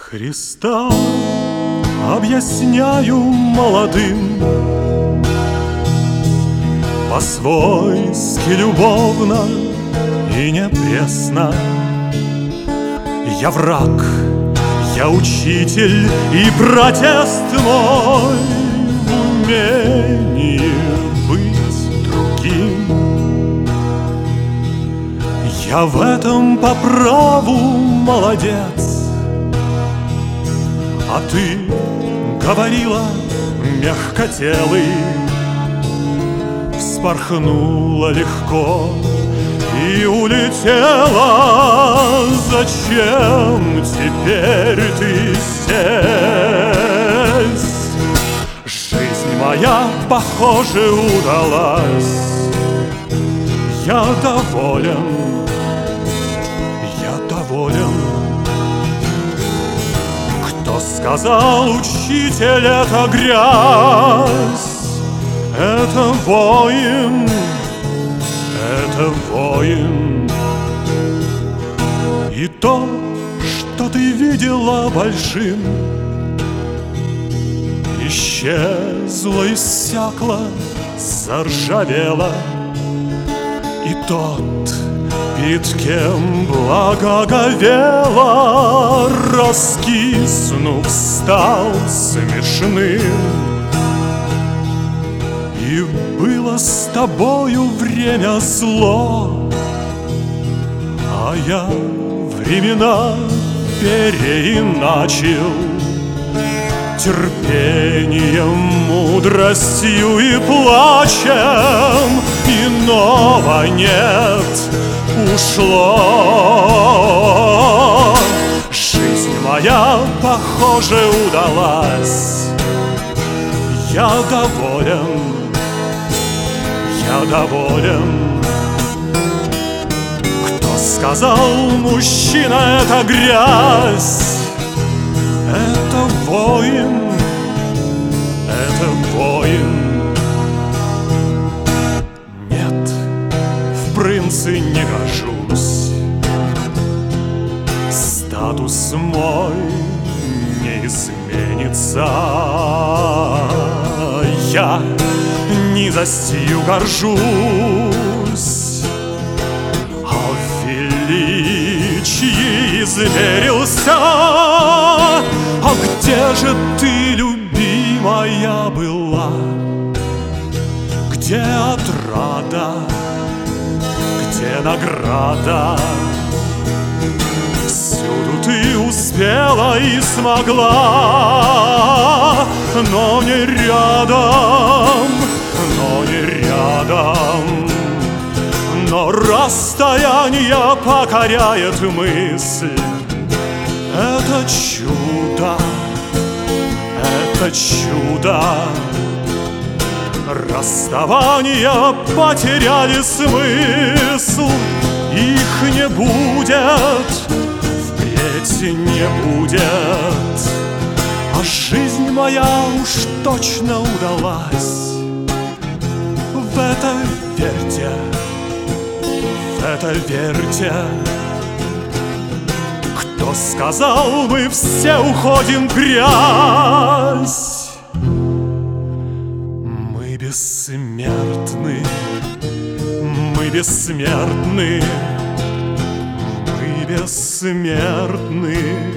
Христа объясняю молодым, по-свойски любовно и не пресно. Я враг, я учитель, и протест мой в умении быть другим. Я в этом по праву молодец, а ты говорила мягкотелый, вспорхнула легко и улетела. Зачем теперь ты здесь? Жизнь моя, похоже, удалась. Я доволен, я доволен. Кто сказал, учитель, это грязь? Это воин, это воин. И то, что ты видела большим, исчезло, иссякло, заржавело. И тот, перед кем благоговела, раскиснув, стал смешным. И было с тобою время зло, а я времена переиначил. Терпением, мудростью и плачем иного нет, ушло. Жизнь моя, похоже, удалась. Я доволен, я доволен. Кто сказал, мужчина, это грязь? Это воин, это воин. Нет, в принцы не гожусь. Статус мой не изменится. Я низостью горжусь, а в величии измерился. А где же ты, любимая, была? Где отрада? Где награда? Всюду ты успела и смогла, но не рядом, но не рядом. Но расстояние покоряет мысль. Это чудо, это чудо. Расставания потеряли смысл. Их не будет, впредь не будет. А жизнь моя уж точно удалась. В это верьте, в это верьте. Кто сказал, мы все уходим в грязь? Мы бессмертны, мы бессмертны, мы бессмертны.